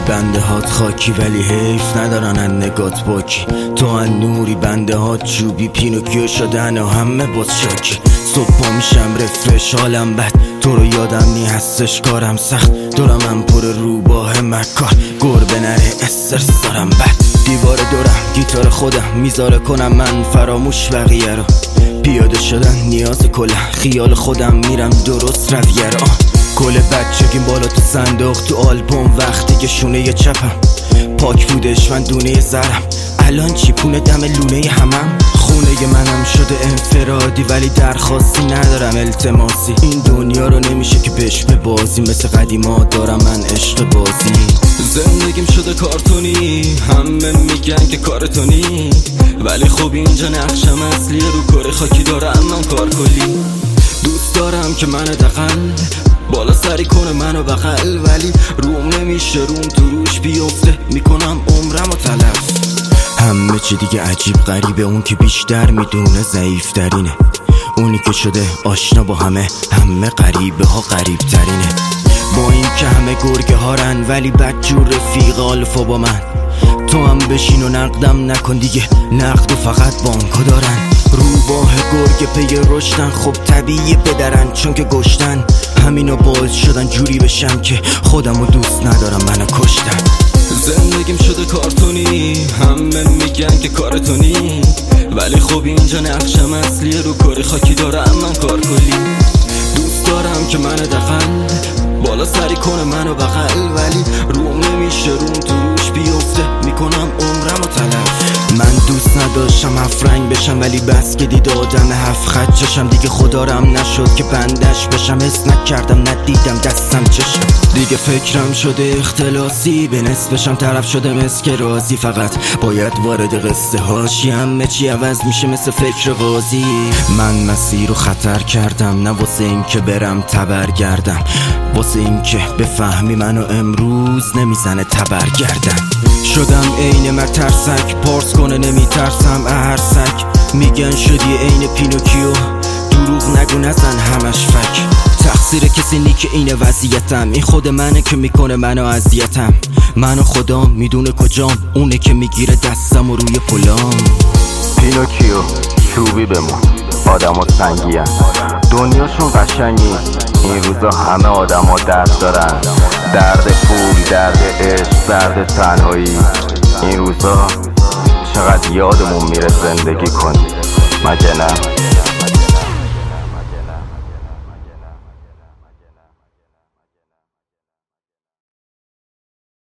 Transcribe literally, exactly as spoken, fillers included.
بنده هات خاکی ولی حیف ندارن ان نگات باکی. تو ان نوری بنده هات چوبی پینوکیو شدن و همه باز شاکی. صبح پا میشم رفرش حالم بد، تو رو یادم نی هستش کارم سخت. دورم من پر روباه مکار گربه نره استرس دارم بد. دیوار دورم گیتار خودم میذاره کنم من فراموش بقیه رو. پیاده شدن نیاز کله خیال خودم میرم درست رویه رو. کل بچگیم بالا تو صندوق تو آلبوم وقتی که شونه چپم پاک بودش من دونه زرم. الان چی پونه دم لونه همم. خونه منم شده انفرادی ولی درخواستی ندارم التماسی. این دنیا رو نمیشه که بهش به بازی مثل قدیما دارم من عشق بازی. زندگیم شده کارتونی همه میگن که کارتونی ولی خب اینجا نقشم اصلی رو کار خاکی دارم من کار کلی. دوست دارم که من دقل بالا سری کنه منو بغل ولی روم نمیشه روم تو روش بیفته میکنم عمرم و تلف. همه چی دیگه عجیب غریبه اون که بیشتر میدونه ضعیف ترینه. اونی که شده آشنا با همه همه غریبه ها غریب ترینه. با این که همه گرگه هارن ولی بدجور رفیق آلفا با من. تو هم بشین و نقدم نکن دیگه نقد و فقط بانکا دارن. روباه گرگه پی رشدن خب طبیعی بدرن چون که گشتن. همینو باعث شدن جوری بشم که خودمو دوست ندارم منو کشتن. زندگیم شده کارتونی همه میگن که کارتونی ولی خب اینجا نقشم اصلی رو کار خاکی دارم من کار کلی. دوست دارم که من دقل بالا سری کنه منو بغل ولی روم نمیشه روم تو روش بیفته میکنم عمرم و تلف. من دوست نداشتم هفت رنگ بشم ولی بس که دید آدم هفت خط چشم دیگه خدارم نشد که بندش بشم. حس نکردم ندیدم دستم چشم دیگه فکرم شده اختلاسی به نصفشم طرف شده مثل که رازی. فقط باید وارد قصه هاشی همه چی عوض میشه مثل فکر قاضی. من مسیر رو خطر کردم نه واسه این که برم تبرگردم واسه این که بفهمی منو امروز نمیزنه تبرگردم. شدم عین مترسک پارس کنه نمیترسم اهرسک. میگن شدی عین پینوکیو دروغ نگو نزن همش فک. تقصیر کسی نی که اینه وضعیتم. این خود منه که میکنه منو اذیتم. منو خدا میدونه کجام اونه که میگیره دستم و روی پلام. پینوکیو چوبی بمون آدم ها سنگی هن. دنیاشون قشنگی این روزا همه آدم ها درد دارن. درد پول درد عشق درد تنهایی. این روزا چقدر یادمون میره زندگی کنی مگه نه؟